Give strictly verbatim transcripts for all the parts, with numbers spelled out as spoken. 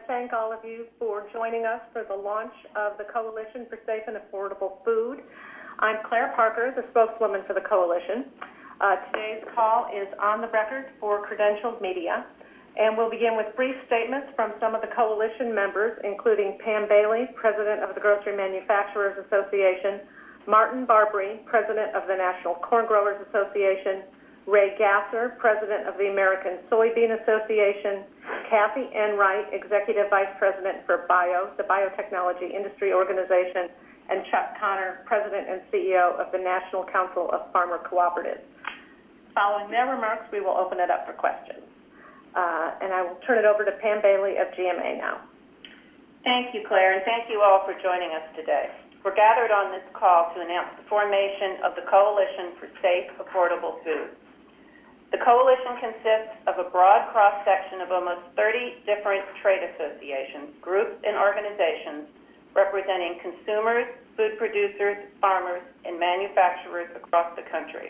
thank all of you for joining us for the launch of the Coalition for Safe and Affordable Food. I'm Claire Parker, the spokeswoman for the Coalition. Uh, today's call is on the record for credentialed media, and we'll begin with brief statements from some of the Coalition members, including Pam Bailey, President of the Grocery Manufacturers Association, Martin Barbary, President of the National Corn Growers Association, Ray Gasser, President of the American Soybean Association, Kathy Enright, Executive Vice President for BIO, the Biotechnology Industry Organization, and Chuck Connor, President and C E O of the National Council of Farmer Cooperatives. Following their remarks, we will open it up for questions. Uh, and I will turn it over to Pam Bailey of G M A now. Thank you, Claire, and thank you all for joining us today. We're gathered on this call to announce the formation of the Coalition for Safe, Affordable Food. The Coalition consists of a broad cross-section of almost thirty different trade associations, groups, and organizations representing consumers, food producers, farmers, and manufacturers across the country.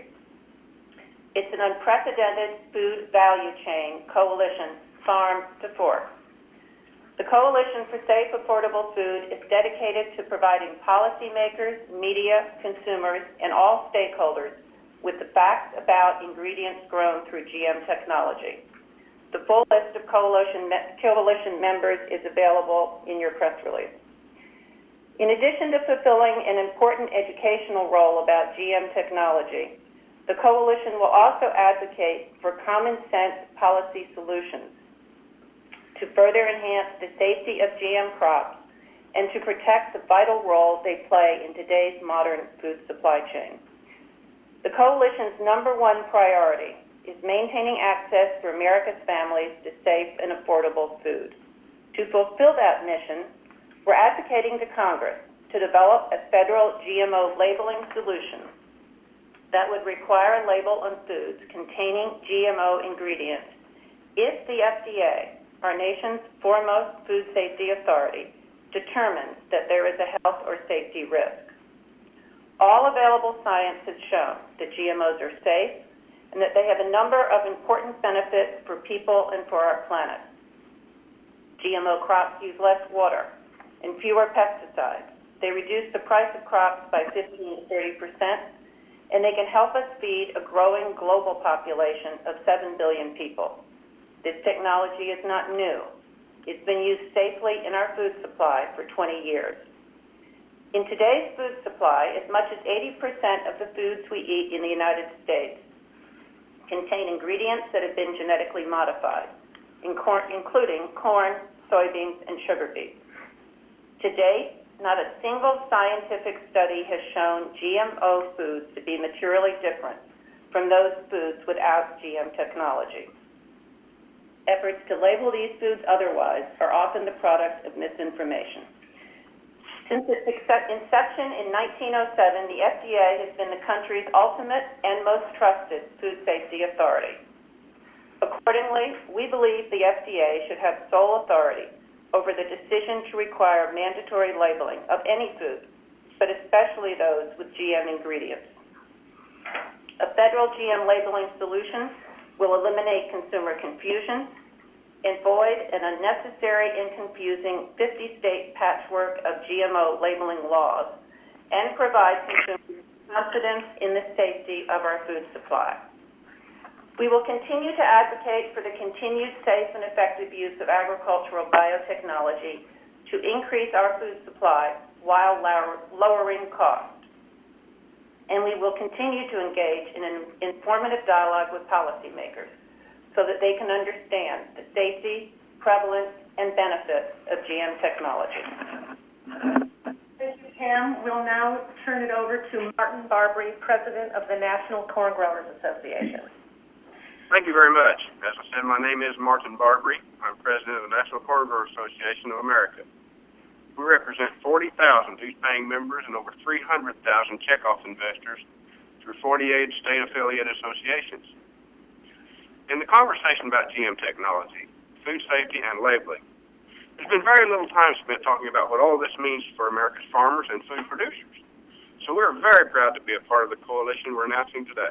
It's an unprecedented food value chain coalition, farm to fork. The Coalition for Safe, Affordable Food is dedicated to providing policymakers, media, consumers, and all stakeholders with the facts about ingredients grown through G M technology. The full list of coalition, coalition members is available in your press release. In addition to fulfilling an important educational role about G M technology, the Coalition will also advocate for common sense policy solutions to further enhance the safety of G M crops and to protect the vital role they play in today's modern food supply chain. The Coalition's number one priority is maintaining access for America's families to safe and affordable food. To fulfill that mission, we're advocating to Congress to develop a federal G M O labeling solution that would require a label on foods containing G M O ingredients if the F D A, our nation's foremost food safety authority, determines that there is a health or safety risk. All available science has shown that G M Os are safe and that they have a number of important benefits for people and for our planet. G M O crops use less water and fewer pesticides. They reduce the price of crops by fifteen to thirty percent, and they can help us feed a growing global population of seven billion people. This technology is not new. It's been used safely in our food supply for twenty years. In today's food supply, as much as eighty percent of the foods we eat in the United States contain ingredients that have been genetically modified, including corn, soybeans, and sugar beets. To date, not a single scientific study has shown G M O foods to be materially different from those foods without G M technology. Efforts to label these foods otherwise are often the product of misinformation. Since its inception in nineteen oh seven, the F D A has been the country's ultimate and most trusted food safety authority. Accordingly, we believe the F D A should have sole authority over the decision to require mandatory labeling of any food, but especially those with G M ingredients. A federal G M labeling solution will eliminate consumer confusion, avoid an unnecessary and confusing fifty-state patchwork of G M O labeling laws, and provide consumers confidence in the safety of our food supply. We will continue to advocate for the continued safe and effective use of agricultural biotechnology to increase our food supply while lowering costs. And we will continue to engage in an informative dialogue with policymakers so that they can understand the safety, prevalence, and benefits of G M technology. Thank you, Pam. We'll now turn it over to Martin Barbary, President of the National Corn Growers Association. Thank you very much. As I said, my name is Martin Barbary. I'm President of the National Corn Growers Association of America. We represent forty thousand dues-paying members and over three hundred thousand checkoff investors through forty-eight state-affiliated associations. In the conversation about G M technology, food safety, and labeling, there's been very little time spent talking about what all this means for America's farmers and food producers. So we're very proud to be a part of the coalition we're announcing today.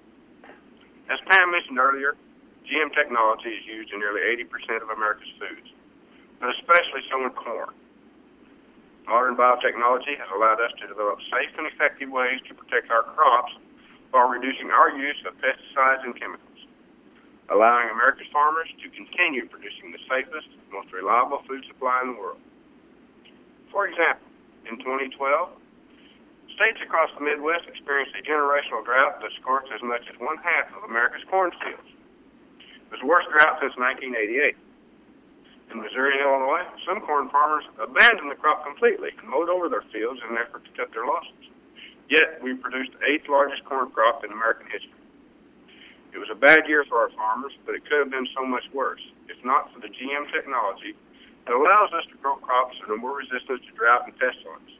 As Pam mentioned earlier, G M technology is used in nearly eighty percent of America's foods. but especially so in corn. Modern biotechnology has allowed us to develop safe and effective ways to protect our crops while reducing our use of pesticides and chemicals, allowing America's farmers to continue producing the safest, most reliable food supply in the world. For example, in twenty twelve, states across the Midwest experienced a generational drought that scorched as much as one half of America's cornfields. It was the worst drought since nineteen eighty-eight. In Missouri and Illinois, some corn farmers abandoned the crop completely and mowed over their fields in an effort to cut their losses. Yet, we produced the eighth largest corn crop in American history. It was a bad year for our farmers, but it could have been so much worse, if not for the G M technology that allows us to grow crops that are more resistant to drought and pestilence.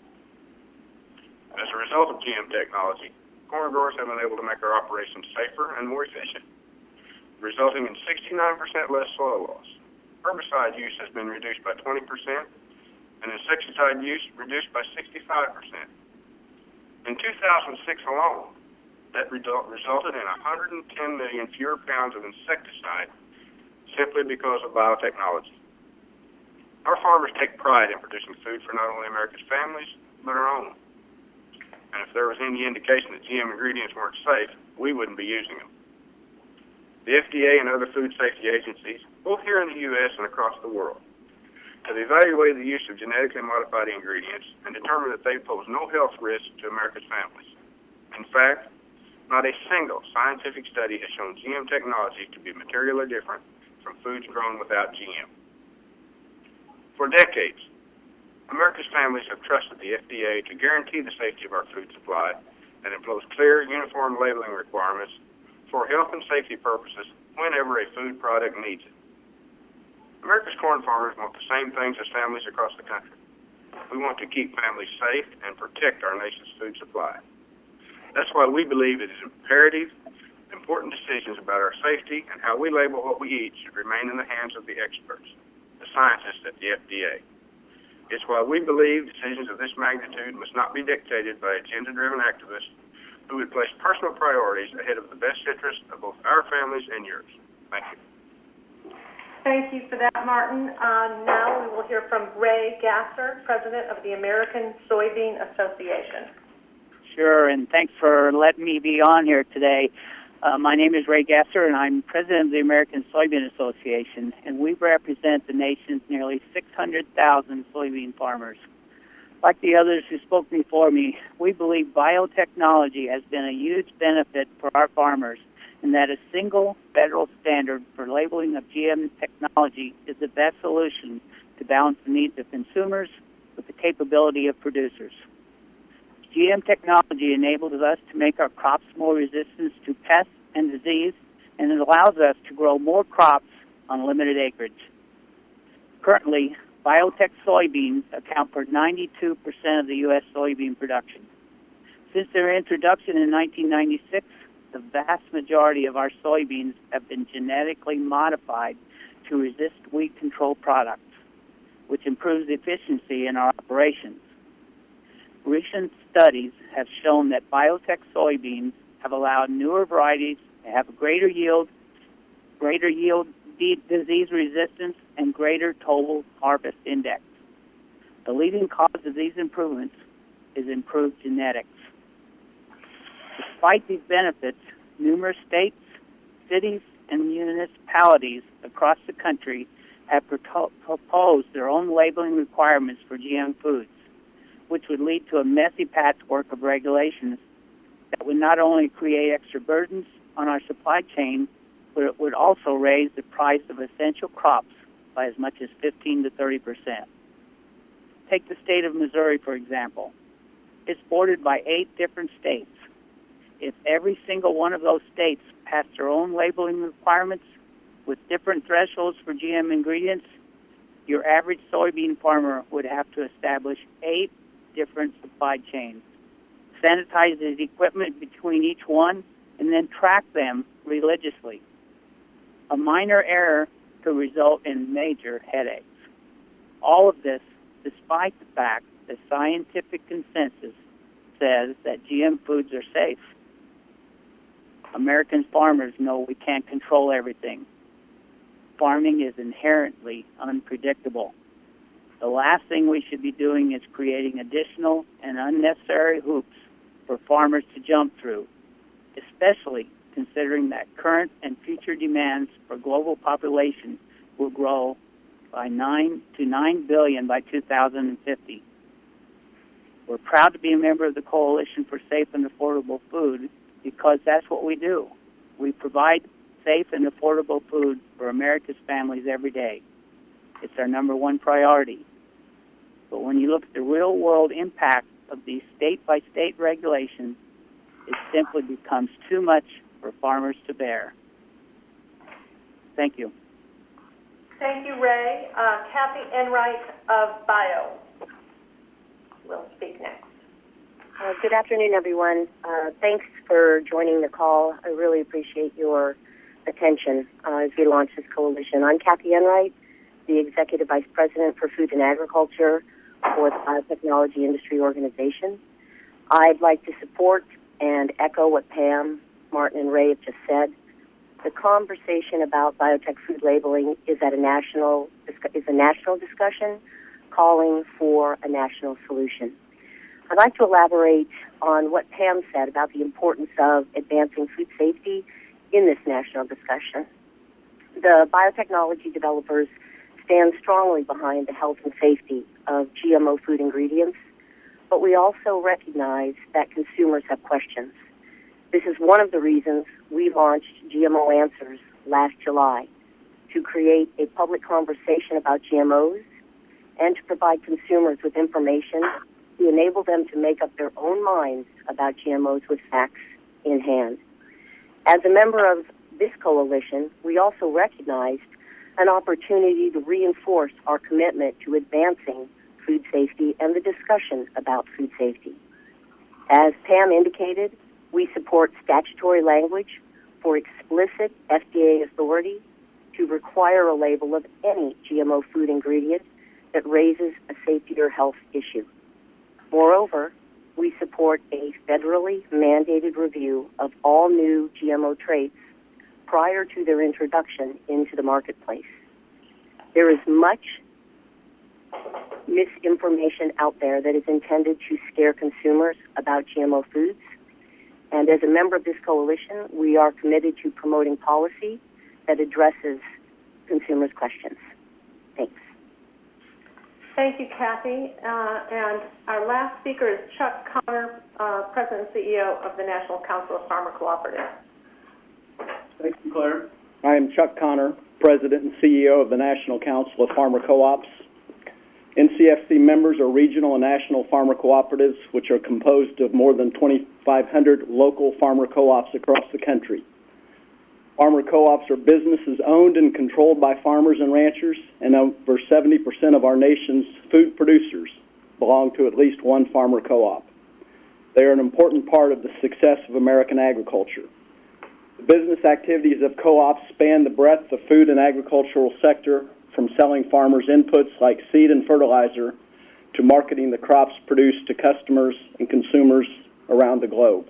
As a result of G M technology, corn growers have been able to make our operations safer and more efficient, resulting in sixty-nine percent less soil loss. Herbicide use has been reduced by twenty percent, and insecticide use reduced by sixty-five percent. In two thousand six alone, that result resulted in one hundred ten million fewer pounds of insecticide simply because of biotechnology. Our farmers take pride in producing food for not only America's families, but our own. And if there was any indication that G M ingredients weren't safe, we wouldn't be using them. The F D A and other food safety agencies, both here in the U S and across the world, have evaluated the use of genetically modified ingredients and determined that they pose no health risk to America's families. In fact, not a single scientific study has shown G M technology to be materially different from foods grown without G M. For decades, America's families have trusted the F D A to guarantee the safety of our food supply and impose clear, uniform labeling requirements for health and safety purposes whenever a food product needs it. America's corn farmers want the same things as families across the country. We want to keep families safe and protect our nation's food supply. That's why we believe it is imperative, important decisions about our safety and how we label what we eat should remain in the hands of the experts, the scientists at the F D A. It's why we believe decisions of this magnitude must not be dictated by agenda-driven activists who would place personal priorities ahead of the best interests of both our families and yours. Thank you. Thank you for that, Martin. Uh, now we will hear from Ray Gasser, President of the American Soybean Association. Sure, and thanks for letting me be on here today. Uh, my name is Ray Gasser, and I'm President of the American Soybean Association, and we represent the nation's nearly six hundred thousand soybean farmers. Like the others who spoke before me, we believe biotechnology has been a huge benefit for our farmers, and that a single federal standard for labeling of G M technology is the best solution to balance the needs of consumers with the capability of producers. G M technology enables us to make our crops more resistant to pests and disease, and it allows us to grow more crops on limited acreage. Currently, biotech soybeans account for ninety-two percent of the U S soybean production. Since their introduction in nineteen ninety-six, the vast majority of our soybeans have been genetically modified to resist weed control products, which improves efficiency in our operations. Recent studies have shown that biotech soybeans have allowed newer varieties to have a greater yield, greater yield disease resistance, and greater total harvest index. The leading cause of these improvements is improved genetics. Despite these benefits, numerous states, cities, and municipalities across the country have proposed their own labeling requirements for G M foods, which would lead to a messy patchwork of regulations that would not only create extra burdens on our supply chain, but it would also raise the price of essential crops by as much as fifteen to thirty percent. Take the state of Missouri, for example. It's bordered by eight different states. If every single one of those states passed their own labeling requirements with different thresholds for G M ingredients, your average soybean farmer would have to establish eight different supply chains, sanitize his equipment between each one, and then track them religiously. A minor error could result in major headaches. All of this despite the fact that scientific consensus says that G M foods are safe. American farmers know we can't control everything. farming is inherently unpredictable. The last thing we should be doing is creating additional and unnecessary hoops for farmers to jump through, especially considering that current and future demands for global population will grow by nine to nine billion by two thousand fifty. We're proud to be a member of the Coalition for Safe and Affordable Food because that's what we do. We provide safe and affordable food for America's families every day. It's our number one priority. But when you look at the real-world impact of these state-by-state regulations, it simply becomes too much for farmers to bear. Thank you. Thank you, Ray. Uh, Kathy Enright of Bio will speak next. Uh, good afternoon, everyone. Uh, thanks for joining the call. I really appreciate your attention uh, as we launch this coalition. I'm Kathy Enright, the Executive Vice President for Food and Agriculture for the Biotechnology Industry Organization. I'd like to support and echo what Pam, Martin, and Ray have just said. The conversation about biotech food labeling is at a national is a national discussion, calling for a national solution. I'd like to elaborate on what Pam said about the importance of advancing food safety in this national discussion. The biotechnology developers stand strongly behind the health and safety of G M O food ingredients, but we also recognize that consumers have questions. This is one of the reasons we launched G M O Answers last July, to create a public conversation about G M Os and to provide consumers with information to enable them to make up their own minds about G M Os with facts in hand. As a member of this coalition, we also recognized an opportunity to reinforce our commitment to advancing food safety and the discussion about food safety. As Pam indicated, we support statutory language for explicit F D A authority to require a label of any G M O food ingredient that raises a safety or health issue. Moreover, we support a federally mandated review of all new G M O traits prior to their introduction into the marketplace. There is much misinformation out there that is intended to scare consumers about G M O foods. And as a member of this coalition, we are committed to promoting policy that addresses consumers' questions. Thanks. Thank you, Kathy. Uh, and our last speaker is Chuck Connor, uh, President and C E O of the National Council of Farmer Cooperatives. Thank you, Claire. I am Chuck Connor, President and C E O of the National Council of Farmer Co-ops. N C F C members are regional and national farmer cooperatives, which are composed of more than twenty-five hundred local farmer co-ops across the country. Farmer co-ops are businesses owned and controlled by farmers and ranchers, and over seventy percent of our nation's food producers belong to at least one farmer co-op. They are an important part of the success of American agriculture. The business activities of co-ops span the breadth of food and agricultural sector, from selling farmers inputs like seed and fertilizer to marketing the crops produced to customers and consumers around the globe.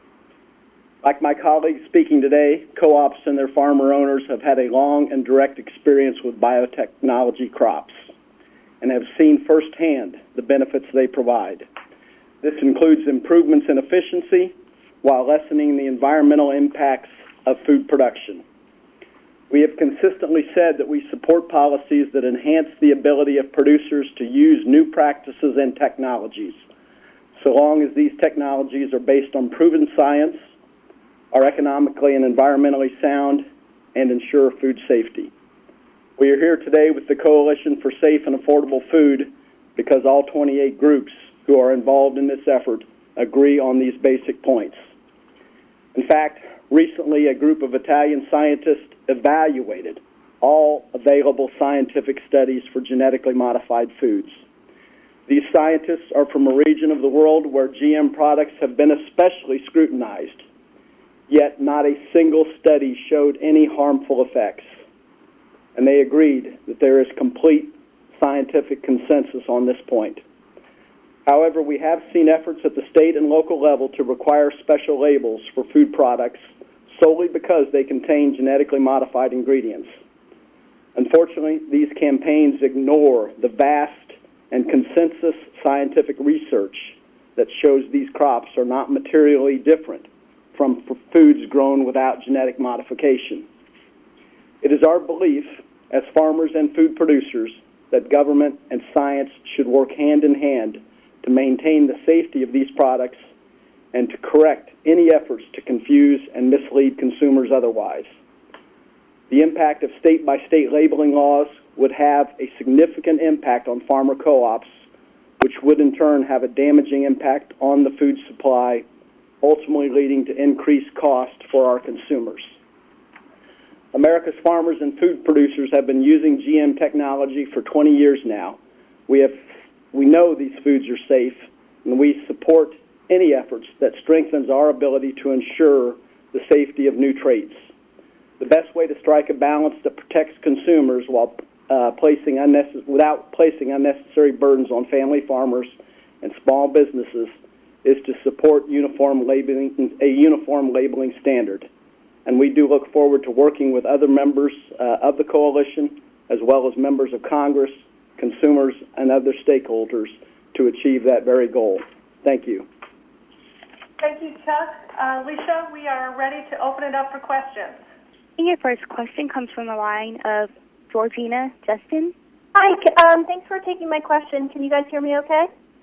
Like my colleagues speaking today, co-ops and their farmer owners have had a long and direct experience with biotechnology crops and have seen firsthand the benefits they provide. This includes improvements in efficiency while lessening the environmental impacts of food production. We have consistently said that we support policies that enhance the ability of producers to use new practices and technologies, so long as these technologies are based on proven science, are economically and environmentally sound, and ensure food safety. We are here today with the Coalition for Safe and Affordable Food because all twenty-eight groups who are involved in this effort agree on these basic points. In fact, recently a group of Italian scientists evaluated all available scientific studies for genetically modified foods. These scientists are from a region of the world where G M products have been especially scrutinized, yet not a single study showed any harmful effects. And they agreed that there is complete scientific consensus on this point. However, we have seen efforts at the state and local level to require special labels for food products solely because they contain genetically modified ingredients. Unfortunately, these campaigns ignore the vast and consensus scientific research that shows these crops are not materially different from foods grown without genetic modification. It is our belief as farmers and food producers that government and science should work hand in hand to maintain the safety of these products and to correct any efforts to confuse and mislead consumers otherwise. The impact of state-by-state labeling laws would have a significant impact on farmer co-ops, which would in turn have a damaging impact on the food supply, ultimately leading to increased cost for our consumers. America's farmers and food producers have been using G M technology for twenty years now. We have, we know these foods are safe, and we support any efforts that strengthens our ability to ensure the safety of new traits. The best way to strike a balance that protects consumers while uh, placing unnecess- without placing unnecessary burdens on family farmers and small businesses is to support uniform labeling, a uniform labeling standard. And we do look forward to working with other members uh, of the coalition, as well as members of Congress, consumers, and other stakeholders to achieve that very goal. Thank you. Thank you, Chuck. Uh, Alicia, we are ready to open it up for questions. Your first question comes from the line of Georgina Justin. Hi, um, thanks for taking my question. Can you guys hear me okay?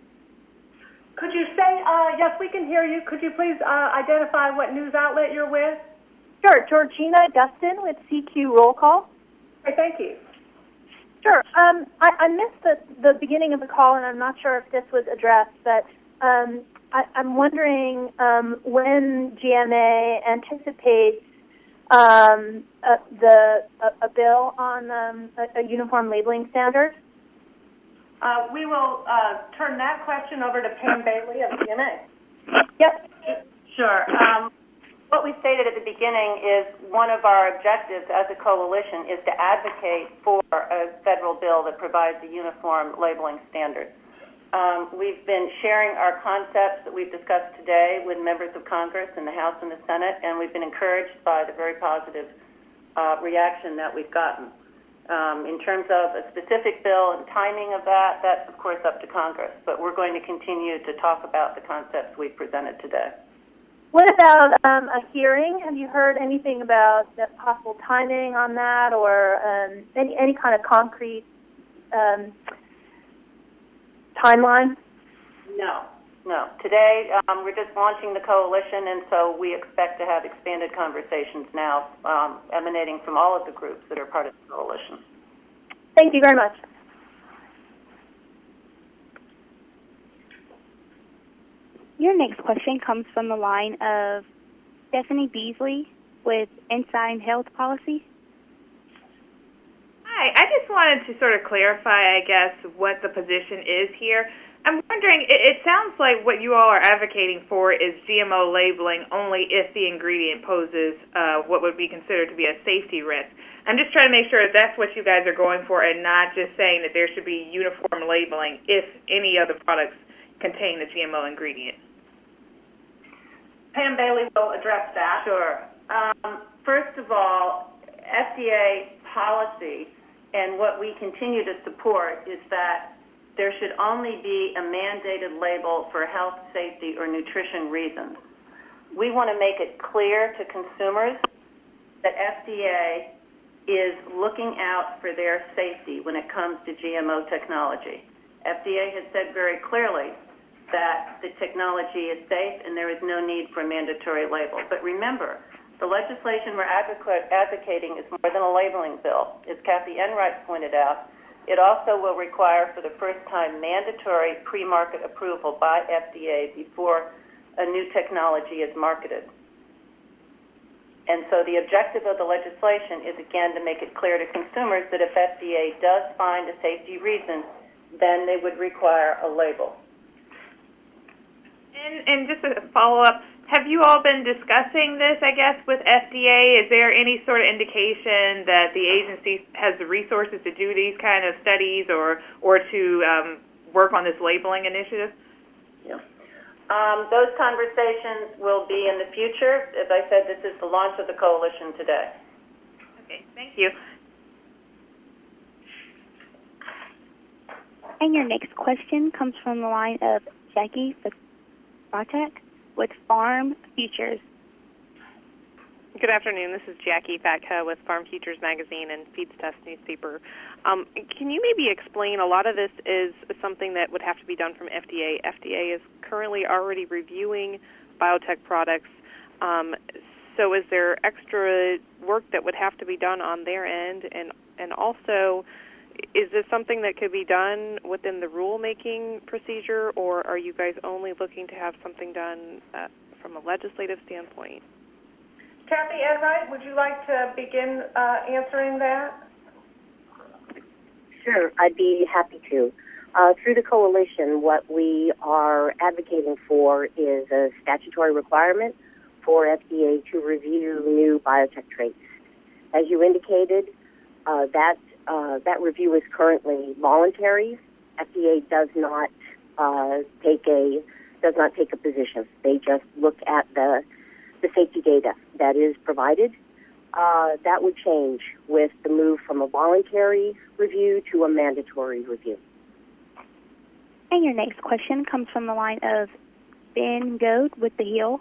Could you say, uh, yes, we can hear you. Could you please uh, identify what news outlet you're with? Sure, Georgina Dustin with C Q Roll Call. Okay, thank you. Sure. Um, I, I missed the, the beginning of the call, and I'm not sure if this was addressed, but um, I, I'm wondering um, when G M A anticipates um, uh, the a, a bill on um, a, a uniform labeling standard. Uh, we will uh, turn that question over to Pam Bailey of G M A. Yep. Sure. Um, what we stated at the beginning is one of our objectives as a coalition is to advocate for a federal bill that provides a uniform labeling standard. Um, we've been sharing our concepts that we've discussed today with members of Congress in the House and the Senate, and we've been encouraged by the very positive uh, reaction that we've gotten. Um, in terms of a specific bill and timing of that, that's, of course, up to Congress. But we're going to continue to talk about the concepts we've presented today. What about um, a hearing? Have you heard anything about the possible timing on that, or um, any, any kind of concrete um, timeline? No, no. Today, um, we're just launching the coalition, and so we expect to have expanded conversations now um, emanating from all of the groups that are part of the coalition. Thank you very much. Your next question comes from the line of Stephanie Beasley with Ensign Health Policy. Hi, I just wanted to sort of clarify, I guess, what the position is here. I'm wondering, it, it sounds like what you all are advocating for is G M O labeling only if the ingredient poses uh, what would be considered to be a safety risk. I'm just trying to make sure that that's what you guys are going for and not just saying that there should be uniform labeling if any other products contain the G M O ingredient. Pam Bailey will address that. Sure. Um, first of all, F D A policy and what we continue to support is that there should only be a mandated label for health, safety, or nutrition reasons. We want to make it clear to consumers that F D A is looking out for their safety when it comes to G M O technology. F D A has said very clearly that the technology is safe and there is no need for a mandatory label. But remember, the legislation we're advocating is more than a labeling bill. As Kathy Enright pointed out, it also will require for the first time mandatory pre-market approval by F D A before a new technology is marketed. And so the objective of the legislation is, again, to make it clear to consumers that if F D A does find a safety reason, then they would require a label. And, and just a follow-up, have you all been discussing this, I guess, with F D A? Is there any sort of indication that the agency has the resources to do these kind of studies or, or to um, work on this labeling initiative? Yeah. Um, those conversations will be in the future. As I said, this is the launch of the coalition today. Okay, thank you. And your next question comes from the line of Jackie Fatak with Farm Futures. Good afternoon. This is Jackie Fatka with Farm Futures Magazine and Feeds Test newspaper. Um, can you maybe explain, a lot of this is something that would have to be done from F D A. F D A is currently already reviewing biotech products. Um, so is there extra work that would have to be done on their end? And, and also, is this something that could be done within the rulemaking procedure, or are you guys only looking to have something done uh, from a legislative standpoint? Kathy Enright, would you like to begin uh, answering that? Sure, I'd be happy to. Uh, through the coalition, what we are advocating for is a statutory requirement for F D A to review new biotech traits. As you indicated, uh, that uh, that review is currently voluntary. F D A does not uh, take a does not take a position. They just look at the the safety data that is provided. Uh, that would change with the move from a voluntary review to a mandatory review. And your next question comes from the line of Ben Goad with The Hill.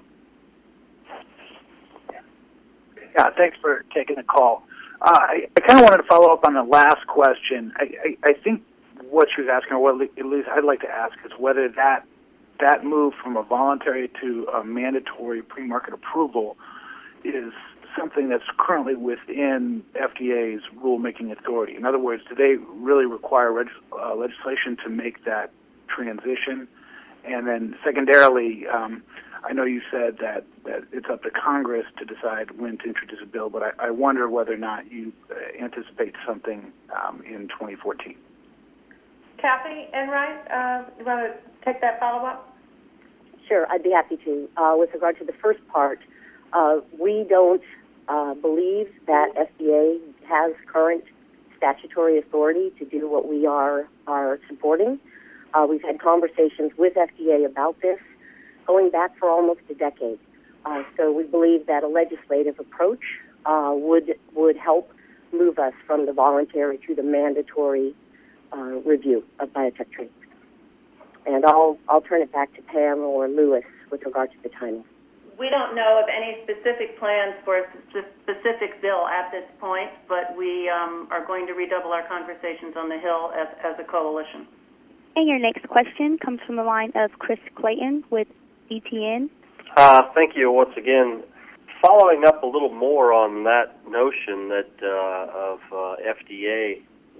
Yeah, thanks for taking the call. Uh, I, I kind of wanted to follow up on the last question. I, I, I think what she was asking, or what at least I'd like to ask, is whether that that move from a voluntary to a mandatory pre-market approval is something that's currently within F D A's rulemaking authority. In other words, do they really require reg- uh, legislation to make that transition? And then secondarily, um, I know you said that, that it's up to Congress to decide when to introduce a bill, but I, I wonder whether or not you uh, anticipate something um, in twenty fourteen. Kathy Enright, uh, you want to take that follow-up? Sure, I'd be happy to. Uh, with regard to the first part, uh, we don't uh, believe that F D A has current statutory authority to do what we are are supporting. Uh, we've had conversations with F D A about this going back for almost a decade. Uh, so we believe that a legislative approach uh, would would help move us from the voluntary to the mandatory uh, review of biotech traits. And I'll I'll turn it back to Pam or Lewis with regard to the timing. We don't know of any specific plans for a specific bill at this point, but we um, are going to redouble our conversations on the Hill as, as a coalition. And your next question comes from the line of Chris Clayton with D T N. Uh, thank you once again. Following up a little more on that notion that uh, of uh, F D A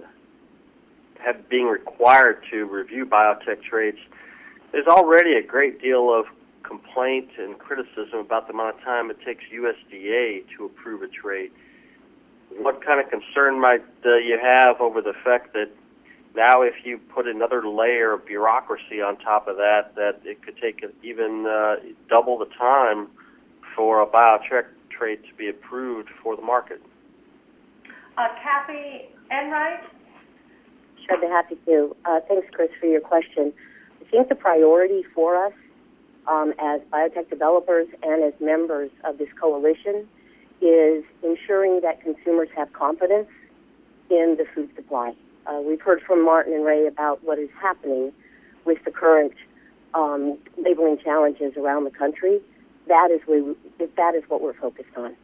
have being required to review biotech traits, there's already a great deal of complaint and criticism about the amount of time it takes U S D A to approve a trait. What kind of concern might uh, you have over the fact that now if you put another layer of bureaucracy on top of that, that it could take even uh, double the time for a biotech trait to be approved for the market? Uh, Kathy Enright? Sure, I'd be happy to. Uh, thanks, Chris, for your question. I think the priority for us um, as biotech developers and as members of this coalition is ensuring that consumers have confidence in the food supply. Uh, we've heard from Martin and Ray about what is happening with the current um, labeling challenges around the country. That is, we, that is what we're focused on.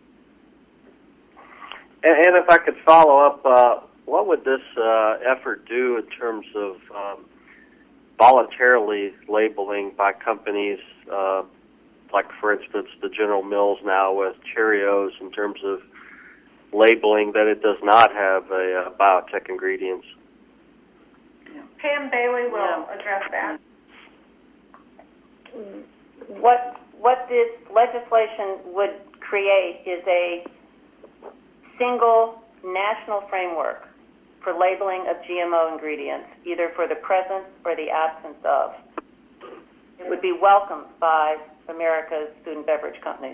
And, and if I could follow up, uh, what would this uh, effort do in terms of um, voluntarily labeling by companies, uh, like, for instance, the General Mills now with Cheerios, in terms of labeling that it does not have a, uh, biotech ingredients? Pam Bailey will yeah. address that. What what this legislation would create is a single national framework for labeling of G M O ingredients, either for the presence or the absence of. It would be welcomed by America's food and beverage companies.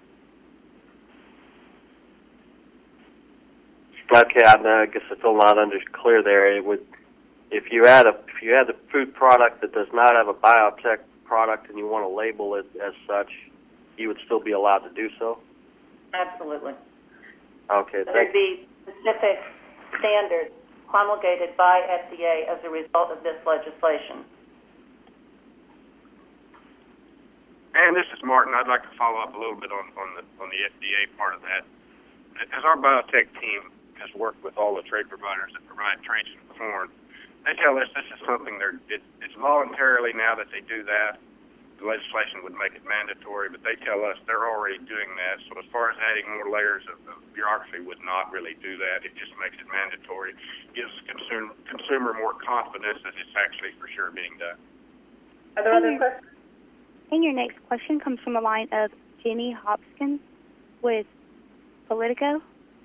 Okay, I guess it's still not under clear there. It would, if you add a if you add a food product that does not have a biotech product and you want to label it as such, you would still be allowed to do so? Absolutely. Okay, so there'd be specific standards promulgated by F D A as a result of this legislation? And this is Martin. I'd like to follow up a little bit on, on the on the F D A part of that. As our biotech team has worked with all the trade providers that provide traits and corn, they tell us this is something they're it, it's voluntarily now that they do that. The legislation would make it mandatory, but they tell us they're already doing that. So as far as adding more layers of, of bureaucracy would not really do that. It just makes it mandatory, gives the consumer, consumer more confidence that it's actually for sure being done. Are there other questions? And your next question comes from the line of Jenny Hopkins with Politico.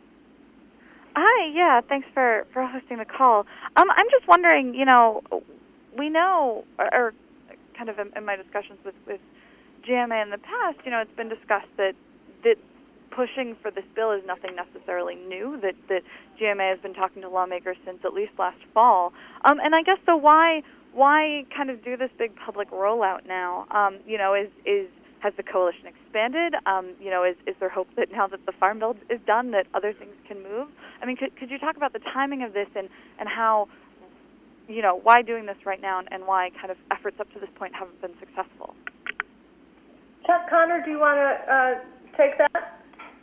Hi, yeah, thanks for, for hosting the call. Um, I'm just wondering, you know, we know, or, or kind of in, in my discussions with, with G M A in the past, you know, it's been discussed that that pushing for this bill is nothing necessarily new, that, that G M A has been talking to lawmakers since at least last fall. Um, and I guess, so why why kind of do this big public rollout now? Um, you know, is is has the coalition expanded? Um, you know, is, is there hope that now that the Farm Bill is done that other things can move? I mean, could, could you talk about the timing of this and, and how, you know, why doing this right now and, and why kind of efforts up to this point haven't been successful? Chuck Connor, do you want to uh, take that?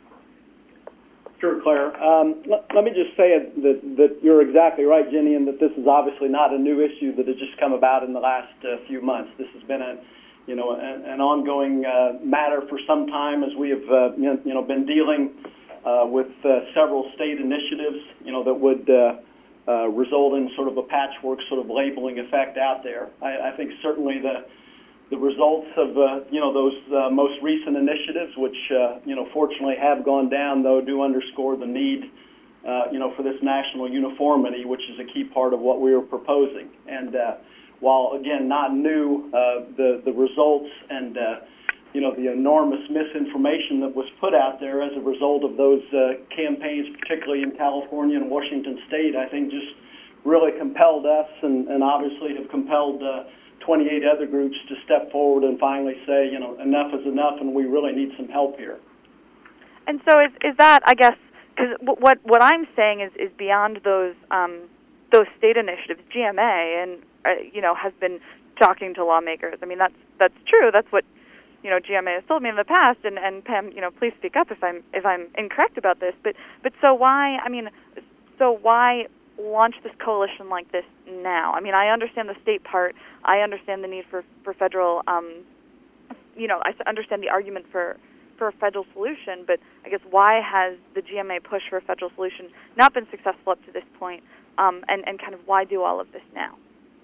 Sure, Claire. Um, let, let me just say that, that you're exactly right, Jenny, and that this is obviously not a new issue that has just come about in the last uh, few months. This has been a, you know, an, an ongoing uh, matter for some time as we have, uh, you know, been dealing uh, with uh, several state initiatives, you know, that would uh, uh, result in sort of a patchwork sort of labeling effect out there. I, I think certainly the The results of, uh, you know, those uh, most recent initiatives, which, uh, you know, fortunately have gone down, though, do underscore the need, uh, you know, for this national uniformity, which is a key part of what we are proposing. And uh, while, again, not new, uh, the, the results and, uh, you know, the enormous misinformation that was put out there as a result of those uh, campaigns, particularly in California and Washington State, I think just really compelled us and, and obviously have compelled uh, twenty-eight other groups to step forward and finally say, you know, enough is enough, and we really need some help here. And so is is that, I guess, because what what I'm saying is is beyond those um, those state initiatives. G M A and uh, you know has been talking to lawmakers. I mean, that's that's true. That's what you know G M A has told me in the past. And, and Pam, you know, please speak up if I'm if I'm incorrect about this. But but so why? I mean, so why launch this coalition like this now? I mean, I understand the state part. I understand the need for, for federal, um, you know, I understand the argument for, for a federal solution, but I guess why has the G M A push for a federal solution not been successful up to this point, um, and, and kind of why do all of this now?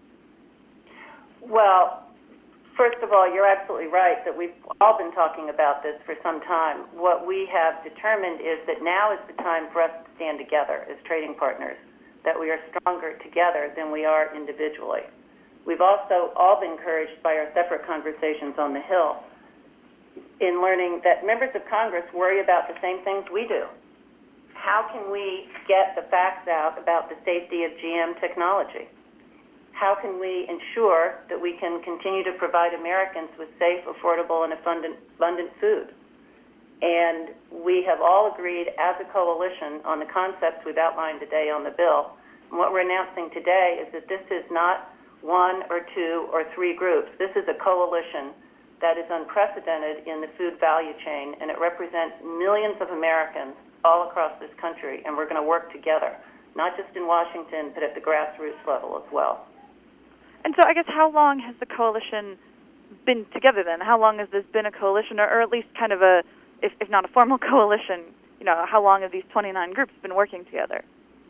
Well, first of all, you're absolutely right that we've all been talking about this for some time. What we have determined is that now is the time for us to stand together as trading partners, that we are stronger together than we are individually. We've also all been encouraged by our separate conversations on the Hill in learning that members of Congress worry about the same things we do. How can we get the facts out about the safety of G M technology? How can we ensure that we can continue to provide Americans with safe, affordable, and abundant, abundant food? And we have all agreed as a coalition on the concepts we've outlined today on the bill. And what we're announcing today is that this is not one or two or three groups. This is a coalition that is unprecedented in the food value chain, and it represents millions of Americans all across this country, and we're going to work together, not just in Washington, but at the grassroots level as well. And so I guess how long has the coalition been together then? How long has this been a coalition, or, or at least kind of a, if, if not a formal coalition, you know, how long have these twenty-nine groups been working together?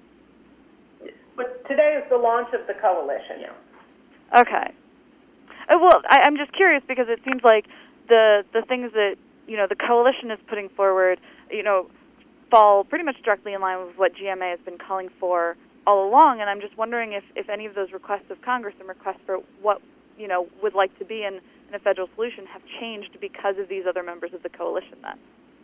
But today is the launch of the coalition. Yeah. Okay. Uh, well, I, I'm just curious because it seems like the the things that you know the coalition is putting forward, you know, fall pretty much directly in line with what G M A has been calling for all along. And I'm just wondering if, if any of those requests of Congress and requests for what you know would like to be in, in a federal solution have changed because of these other members of the coalition. Then.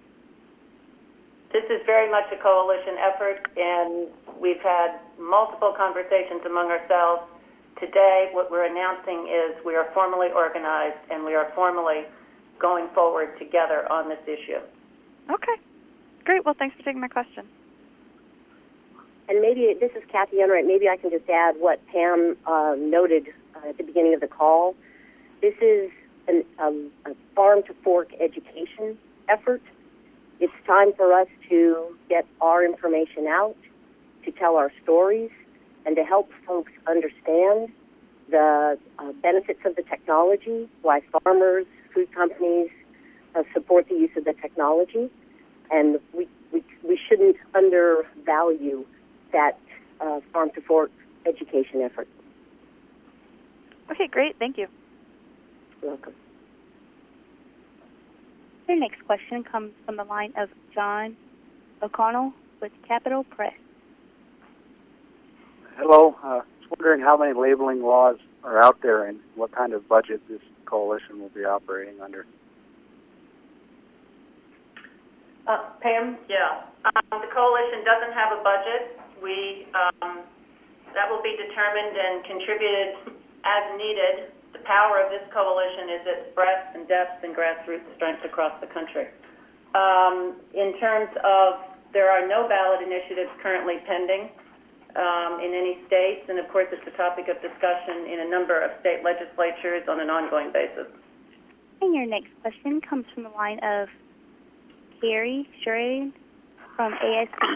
This is very much a coalition effort, and we've had multiple conversations among ourselves. Today, what we're announcing is we are formally organized and we are formally going forward together on this issue. Okay. Great. Well, thanks for taking my question. and maybe this is Kathy Enright. Maybe I can just add what Pam uh, noted uh, at the beginning of the call. This is an, um, a farm-to-fork education effort. It's time for us to get our information out, to tell our stories, and to help folks understand the uh, benefits of the technology, why farmers, food companies uh, support the use of the technology, and we, we, we shouldn't undervalue that uh, farm-to-fork education effort. Okay, great. Thank you. You're welcome. Your next question comes from the line of John O'Connell with Capital Press. Hello. Uh, I was wondering how many labeling laws are out there and what kind of budget this coalition will be operating under. Uh, Pam? Yeah. Um, the coalition doesn't have a budget. We um, that will be determined and contributed as needed. The power of this coalition is its breadth and depth and grassroots strength across the country. Um, in terms of, there are no ballot initiatives currently pending um, in any states, and of course it's a topic of discussion in a number of state legislatures on an ongoing basis. And your next question comes from the line of Carrie Sheridan from A S P.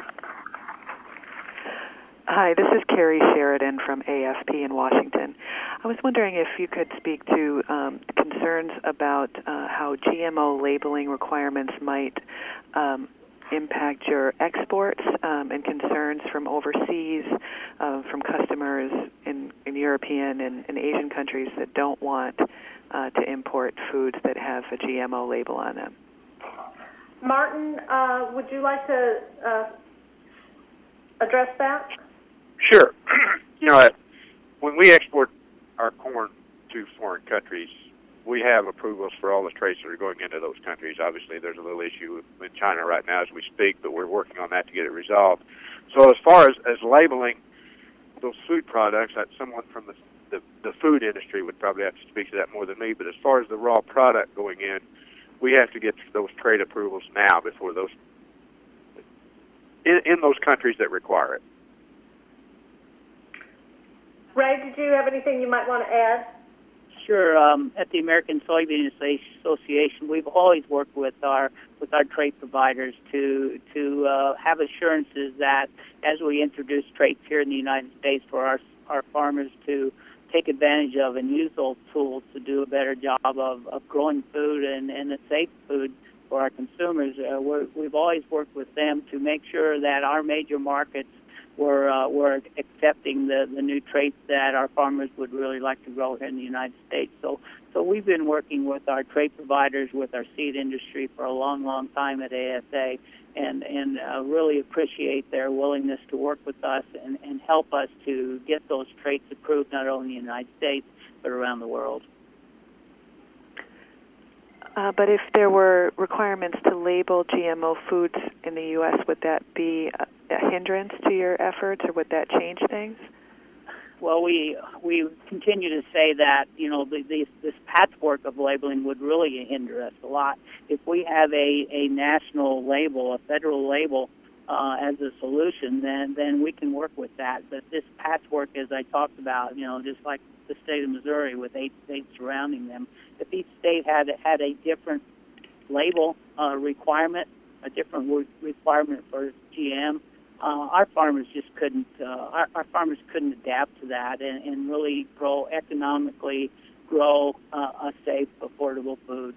Hi, this is Carrie Sheridan from A S P in Washington. I was wondering if you could speak to um, concerns about uh, how G M O labeling requirements might um, impact your exports um, and concerns from overseas, uh, from customers in, in European and, and Asian countries that don't want uh, to import foods that have a G M O label on them. Martin, uh, would you like to uh, address that? Sure. You know, when we export our corn to foreign countries, we have approvals for all the traits that are going into those countries. Obviously, there's a little issue in China right now as we speak, but we're working on that to get it resolved. So as far as, as labeling those food products, that someone from the, the, the food industry would probably have to speak to that more than me, but as far as the raw product going in, we have to get those trade approvals now before those, in, in those countries that require it. Ray, did you have anything you might want to add? Sure. Um, at the American Soybean Association, we've always worked with our with our trait providers to to uh, have assurances that as we introduce traits here in the United States for our our farmers to take advantage of and use those tools to do a better job of, of growing food and, and a safe food for our consumers. Uh, we're, we've always worked with them to make sure that our major markets We're, uh, we're accepting the, the new traits that our farmers would really like to grow here in the United States. So, so we've been working with our trait providers, with our seed industry for a long, long time at A S A, and, and uh, really appreciate their willingness to work with us and, and help us to get those traits approved not only in the United States, but around the world. Uh, but if there were requirements to label G M O foods in the U S, would that be a, a hindrance to your efforts, or would that change things? Well, we we continue to say that, you know, the, the, this patchwork of labeling would really hinder us a lot. If we have a, a national label, a federal label, uh, as a solution, then then we can work with that. But this patchwork, as I talked about, you know, just like the state of Missouri with eight states surrounding them, if each state had had a different label uh, requirement, a different re- requirement for G M, uh, our farmers just couldn't. Uh, our, our farmers couldn't adapt to that and, and really grow economically, grow uh, a safe, affordable food.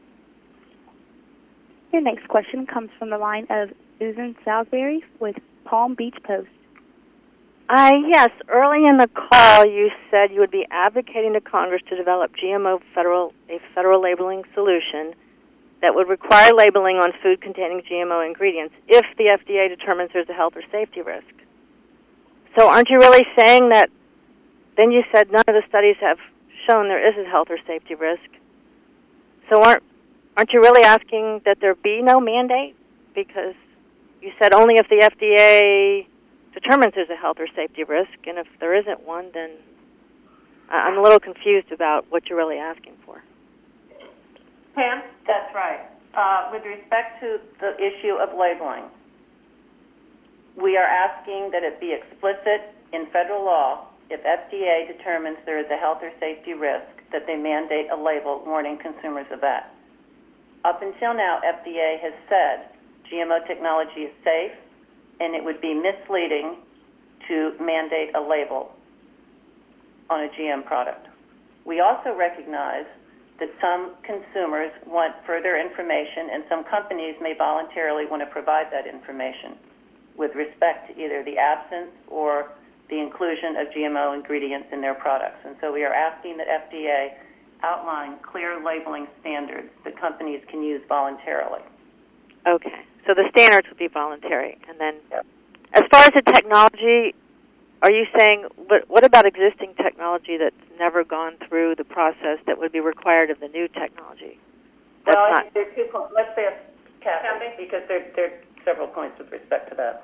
Your next question comes from the line of Susan Salisbury with Palm Beach Post. Uh, yes, early in the call you said you would be advocating to Congress to develop G M O federal a federal labeling solution that would require labeling on food containing G M O ingredients if the F D A determines there's a health or safety risk. So aren't you really saying that, then you said none of the studies have shown there is a health or safety risk. So aren't aren't you really asking that there be no mandate? Because you said only if the F D A determines there's a health or safety risk, and if there isn't one, then I'm a little confused about what you're really asking for. Pam? That's right. Uh, with respect to the issue of labeling, We are asking that it be explicit in federal law if F D A determines there is a health or safety risk that they mandate a label warning consumers of that. Up until now, F D A has said G M O technology is safe, and it would be misleading to mandate a label on a G M product. We also recognize that some consumers want further information, and some companies may voluntarily want to provide that information with respect to either the absence or the inclusion of G M O ingredients in their products. And so we are asking that F D A outline clear labeling standards that companies can use voluntarily. Okay. So the standards would be voluntary. And then yep. As far as the technology, are you saying, what, what about existing technology that's never gone through the process that would be required of the new technology? That's well, not... there's two points. Let's say Kathy, because there, there are several points with respect to that.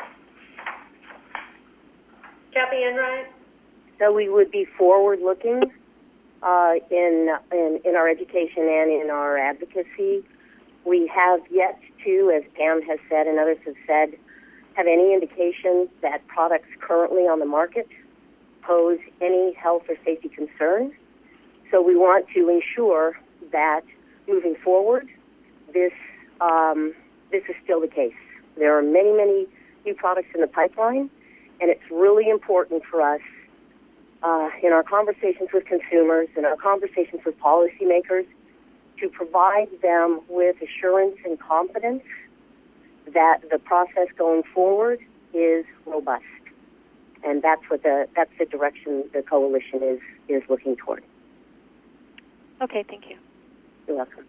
Kathy Enright? So we would be forward-looking uh, in, in in our education and in our advocacy. We have yet to, as Pam has said and others have said, have any indication that products currently on the market pose any health or safety concerns. So we want to ensure that moving forward, this um, this is still the case. There are many, many new products in the pipeline, and it's really important for us uh, in our conversations with consumers, in our conversations with policymakers, to provide them with assurance and confidence that the process going forward is robust. And that's what the that's the direction the coalition is is looking toward. Okay, thank you. You're welcome.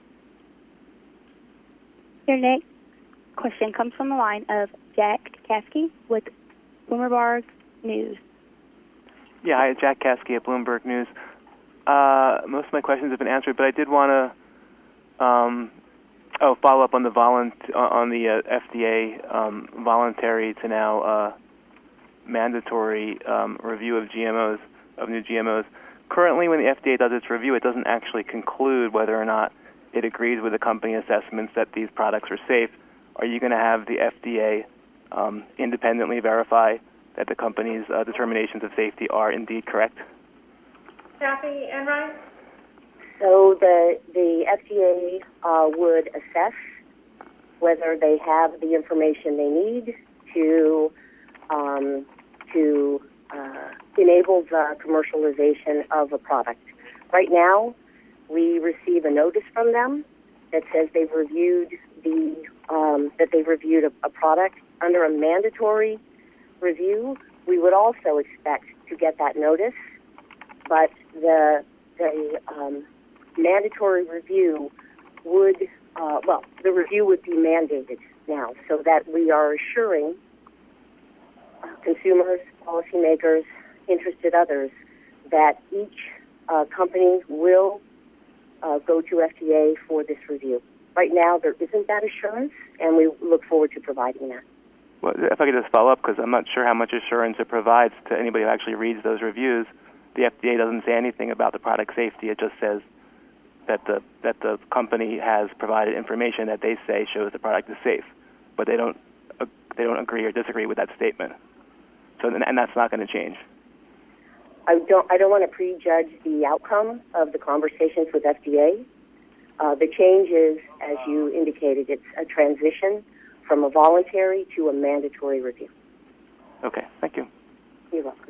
Your next question comes from the line of Jack Caskey with Bloomberg News. Yeah, hi, Jack Caskey at Bloomberg News. Uh, most of my questions have been answered, but I did want to um, oh follow up on the volunt on the uh, F D A um, voluntary to now uh, mandatory um, review of G M Os of new G M Os. Currently, when the F D A does its review, it doesn't actually conclude whether or not it agrees with the company assessments that these products are safe. Are you going to have the F D A um, independently verify that the company's uh, determinations of safety are indeed correct? Kathy Enright? So the the F D A uh, would assess whether they have the information they need to um, to uh, enable the commercialization of a product. Right now, we receive a notice from them that says they've reviewed the um, that they've reviewed a, a product under a mandatory review. We would also expect to get that notice, but the the um, mandatory review would uh, well the review would be mandated now, so that we are assuring uh, consumers, policymakers, interested others that each uh, company will uh, go to F D A for this review. Right now, there isn't that assurance, and we look forward to providing that. Well, if I could just follow up, because I'm not sure how much assurance it provides to anybody who actually reads those reviews. The F D A doesn't say anything about the product safety. It just says that the that the company has provided information that they say shows the product is safe, but they don't uh, they don't agree or disagree with that statement. So, and that's not going to change. I don't I don't want to prejudge the outcome of the conversations with F D A. Uh, the change is, as you indicated, it's a transition from a voluntary to a mandatory review. Okay, thank you. You're welcome.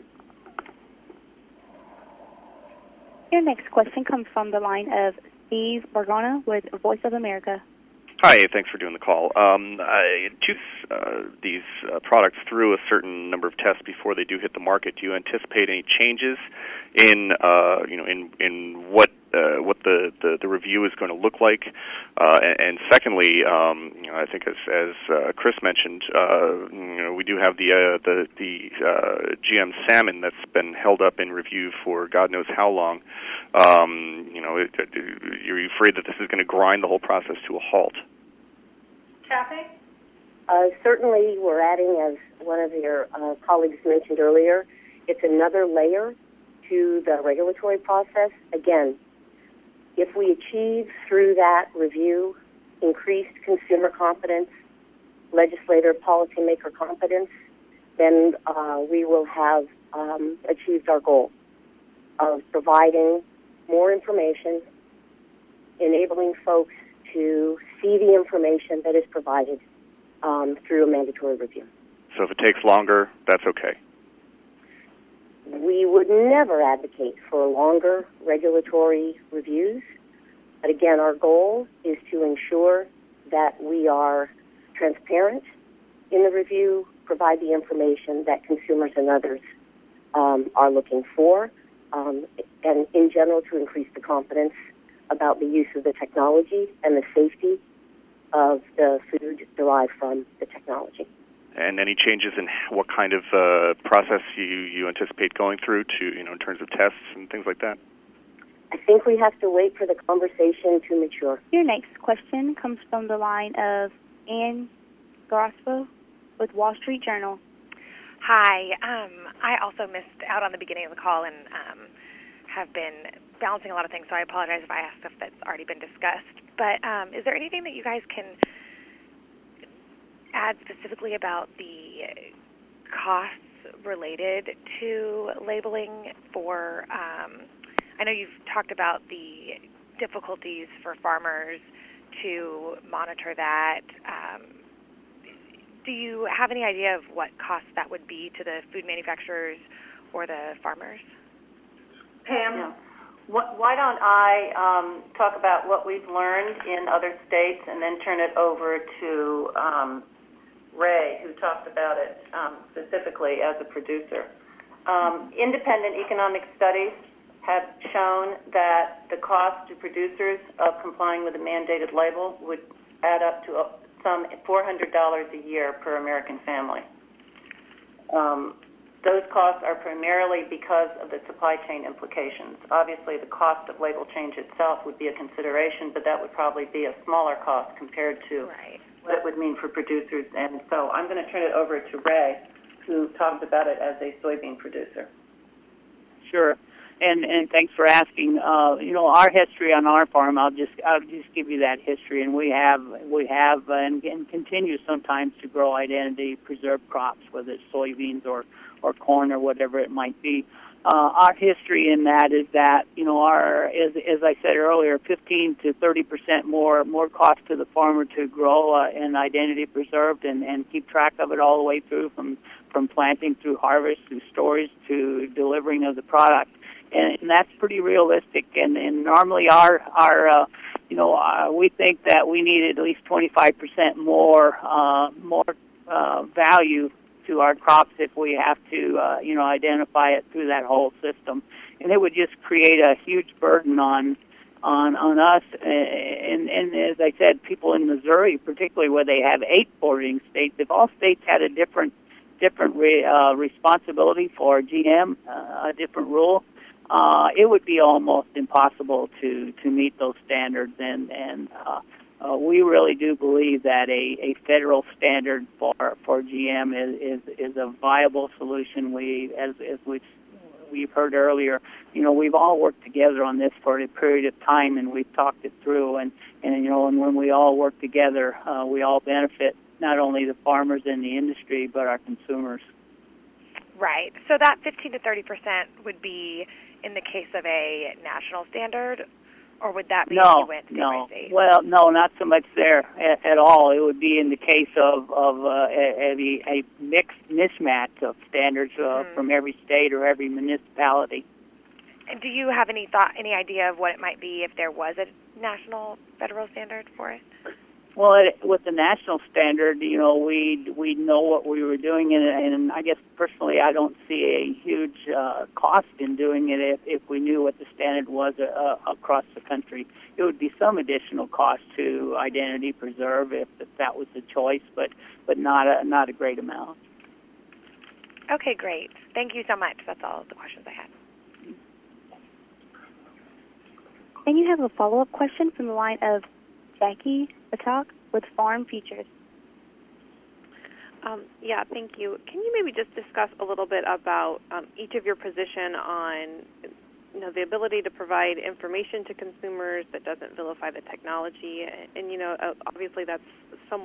Your next question comes from the line of Steve Bargona with Voice of America. Hi, thanks for doing the call. Um, I choose uh, these uh, products through a certain number of tests before they do hit the market. Do you anticipate any changes in, uh, you know, in in what uh, what the, the, the review is going to look like? Uh, and, and secondly, um, you know, I think as as uh, Chris mentioned, uh, you know, we do have the uh, the the uh, G M salmon that's been held up in review for God knows how long. Um, you know, it, it, are you afraid that this is going to grind the whole process to a halt? Kathy? Uh, certainly, we're adding, as one of your uh, colleagues mentioned earlier, it's another layer to the regulatory process. Again, if we achieve through that review increased consumer confidence, legislator, policymaker competence, then uh, we will have um, achieved our goal of providing more information, enabling folks to see the information that is provided um, through a mandatory review. So if it takes longer, that's okay. We would never advocate for longer regulatory reviews, but again, our goal is to ensure that we are transparent in the review, provide the information that consumers and others um, are looking for, um, and in general to increase the confidence about the use of the technology and the safety of the food derived from the technology. And any changes in what kind of uh, process you, you anticipate going through to, you know, in terms of tests and things like that? I think we have to wait for the conversation to mature. Your next question comes from the line of Ann Grosvo with Wall Street Journal. Hi. Um, I also missed out on the beginning of the call and um, have been balancing a lot of things, so I apologize if I ask stuff that's already been discussed. But um, is there anything that you guys can add specifically about the costs related to labeling for, um, I know you've talked about the difficulties for farmers to monitor that. Um, do you have any idea of what cost that would be to the food manufacturers or the farmers? Pam, yeah. what, why don't I um, talk about what we've learned in other states and then turn it over to um, Ray, who talked about it um, specifically as a producer. Um, independent economic studies have shown that the cost to producers of complying with a mandated label would add up to some four hundred dollars a year per American family. Um, those costs are primarily because of the supply chain implications. Obviously, the cost of label change itself would be a consideration, but that would probably be a smaller cost compared to right. what it would mean for producers. And so I'm going to turn it over to Ray, who talked about it as a soybean producer. Sure. And and thanks for asking. Uh, you know, our history on our farm, I'll just I'll just give you that history. And we have we have uh, and, and continue sometimes to grow identity preserved crops, whether it's soybeans or or corn or whatever it might be. Uh, our history in that is that, you know, our as as I said earlier, fifteen to thirty percent more more cost to the farmer to grow uh, an identity preserved and and keep track of it all the way through from from planting through harvest through storage to delivering of the product. And, and that's pretty realistic. And, and normally, our our uh, you know uh, we think that we need at least twenty-five percent more uh, more uh, value to our crops if we have to uh, you know identify it through that whole system. And it would just create a huge burden on on on us. And, and as I said, people in Missouri, particularly where they have eight bordering states, if all states had a different different re, uh, responsibility for G M, uh, a different rule. Uh, it would be almost impossible to, to meet those standards, and and uh, uh, we really do believe that a, a federal standard for for G M is, is is a viable solution. We, as as we've we've heard earlier, you know, we've all worked together on this for a period of time, and we've talked it through, and and you know, and when we all work together, uh, we all benefit, not only the farmers and the industry, but our consumers. Right. So that fifteen to thirty percent would be in the case of a national standard, or would that be no, if you went state no. by state? Well, no, not so much there at, at all. It would be in the case of of uh, a, a, a mixed mismatch of standards uh, mm. from every state or every municipality. And do you have any thought, any idea of what it might be if there was a national federal standard for it? Well, it, with the national standard, you know, we we know what we were doing, and, and I guess personally, I don't see a huge uh, cost in doing it if, if we knew what the standard was uh, across the country. It would be some additional cost to identity preserve if, if that was the choice, but but not a not a great amount. Okay, great. Thank you so much. That's all the questions I had. And you have a follow-up question from the line of Jackie Attack with Farm Futures. Um, yeah, thank you. Can you maybe just discuss a little bit about um, each of your position on, you know, the ability to provide information to consumers that doesn't vilify the technology? And, and you know, obviously that's somewhat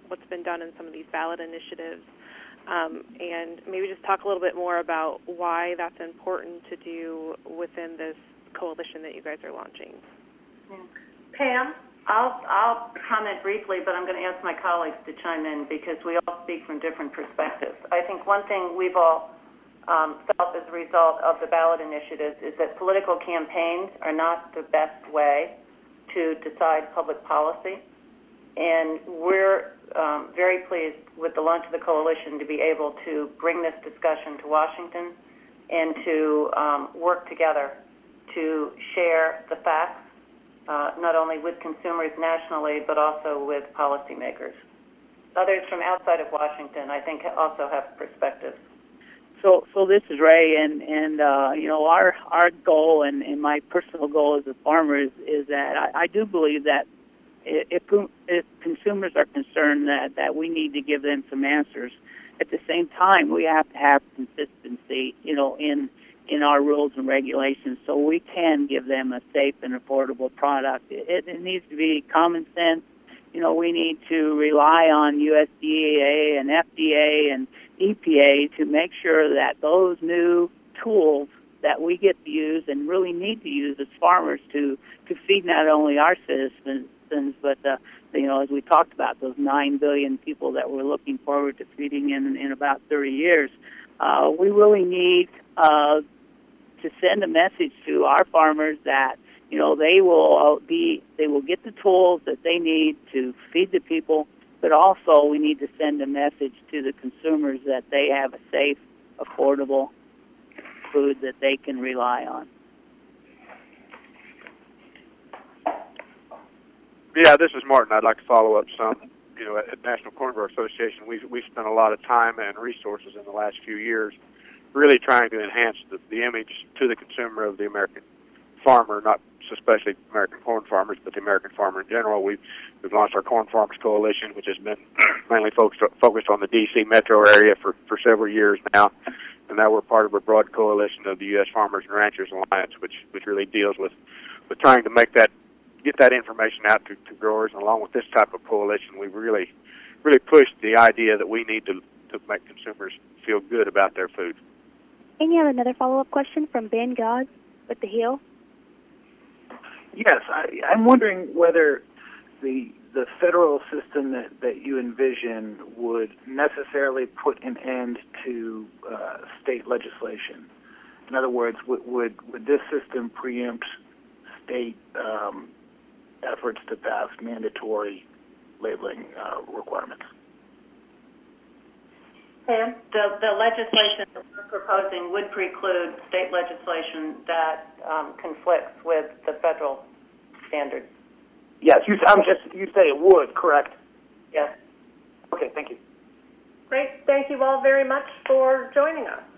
what's been done in some of these ballot initiatives, um, and maybe just talk a little bit more about why that's important to do within this coalition that you guys are launching. Pam? I'll, I'll comment briefly, but I'm going to ask my colleagues to chime in because we all speak from different perspectives. I think one thing we've all um, felt as a result of the ballot initiatives is that political campaigns are not the best way to decide public policy. And we're um, very pleased with the launch of the coalition to be able to bring this discussion to Washington and to um, work together to share the facts, Uh, not only with consumers nationally, but also with policymakers. Others from outside of Washington, I think, also have perspectives. So, so this is Ray, and and uh, you know our our goal and, and my personal goal as a farmer is, is that I, I do believe that if if consumers are concerned that, that we need to give them some answers. At the same time, we have to have consistency, you know, in in our rules and regulations, so we can give them a safe and affordable product. It, it needs to be common sense. You know, we need to rely on U S D A and F D A and E P A to make sure that those new tools that we get to use and really need to use as farmers to, to feed not only our citizens, but, uh, you know, as we talked about, those nine billion people that we're looking forward to feeding in, in about thirty years. Uh, we really need uh, to send a message to our farmers that, you know, they will be, they will get the tools that they need to feed the people, but also we need to send a message to the consumers that they have a safe, affordable food that they can rely on. Yeah, this is Martin. I'd like to follow up some. You know, at National Corn Growers Association, we've, we've spent a lot of time and resources in the last few years really trying to enhance the, the image to the consumer of the American farmer, not especially American corn farmers, but the American farmer in general. We've, we've launched our Corn Farmers Coalition, which has been mainly focused, focused on the D C metro area for, for several years now. And now we're part of a broad coalition of the U S Farmers and Ranchers Alliance, which, which really deals with, with trying to make that, get that information out to, to growers. And along with this type of coalition, we've really, really pushed the idea that we need to, to make consumers feel good about their food. And you have another follow-up question from Ben God with The Hill. Yes, I, I'm wondering whether the the federal system that, that you envision would necessarily put an end to uh, state legislation. In other words, would, would, would this system preempt state um, efforts to pass mandatory labeling uh, requirements? Pam? The, the legislation that we're proposing would preclude state legislation that um, conflicts with the federal standards. Yes, you, I'm just, you say it would, correct? Yes. Okay, thank you. Great. Thank you all very much for joining us.